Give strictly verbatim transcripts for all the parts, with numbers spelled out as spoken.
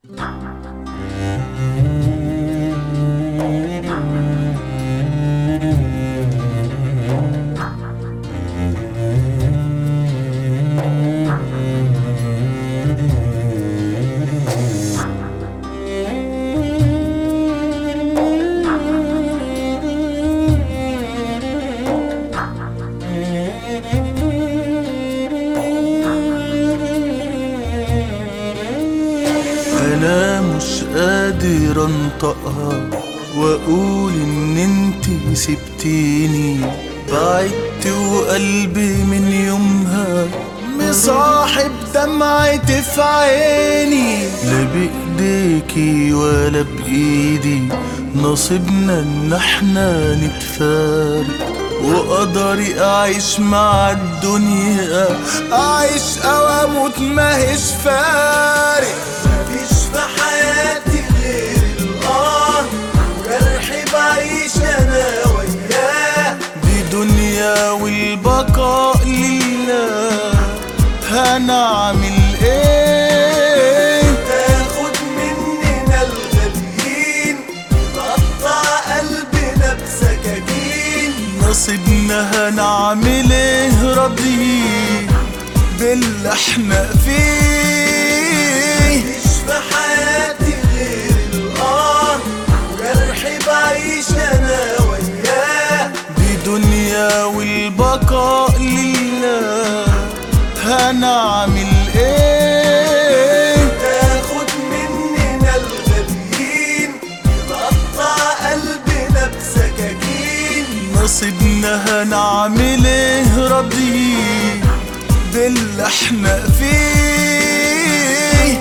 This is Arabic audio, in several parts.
انا مش قادر انطقها واقول ان انتي سبتيني، بعدت وقلبي من يومها مصاحب دمعتي في عيني. لا بايديكي ولا بايدي نصيبنا ان احنا نتفارق، وقدري اعيش مع الدنيا، اعيش او اموت ماهيش فارق. مفيش في حياتي غير الاه، جرحي بعيش انا وياه، دي دنيا والبقاء لله. هنعمل ايه؟ تاخد مننا الغاليين، تقطع قلبنا بسكاكين، نصيبنا هنعمل ايه؟ راضيين باللي احنا فيه. مفيش في حياتي غير الاه، جرحي بعيش انا وياه، دي دنيا والبقاء لله. هنعمل ايه؟ تاخد مننا الغاليين، تقطع قلبنا بسكاكين، نصيبنا هنعمل ايه؟ راضيين باللي احنا فيه.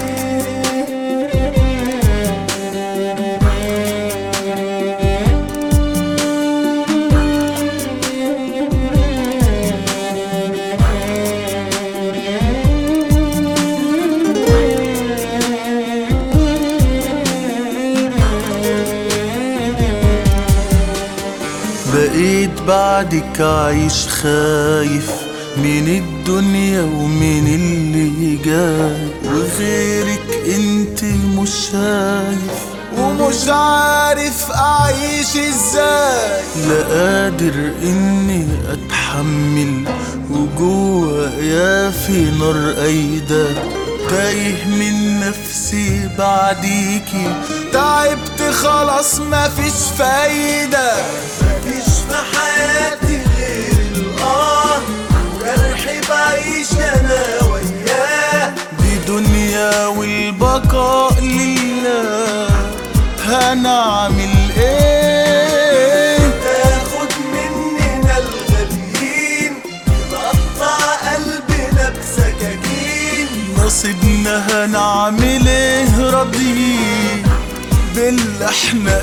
بقيت بعدك عايش خايف من الدنيا ومن اللي جاي، وغيرك انت مش شايف ومش عارف اعيش ازاي. لا قادر اني اتحمل وجوايا في نار قايدة، تايه من نفسي بعديكي، تعبت خلاص مفيش فايدة. مفيش في حياتي غير الآه، جرحي بعيش أنا وياه، دي دنيا والبقاء لله. هنعمل ايه؟ تاخد مننا الغاليين، تقطع قلبنا بسكاكين، نصيبنا هنعمل ايه؟ راضيين باللي احنا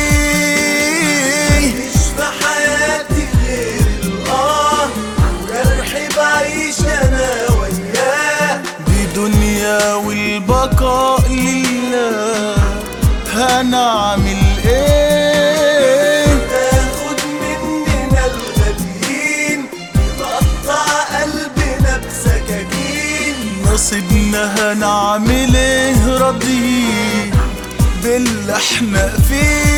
فيه. مفيش في حياتي غير الآه، جرحي بعيش انا وياه، دي دنيا والبقاء لله. هنعمل ايه؟ تاخد مننا الغاليين، تقطع قلبنا بسكاكين، نصيبنا هنعمل ايه؟ راضيين باللي احنا فيه.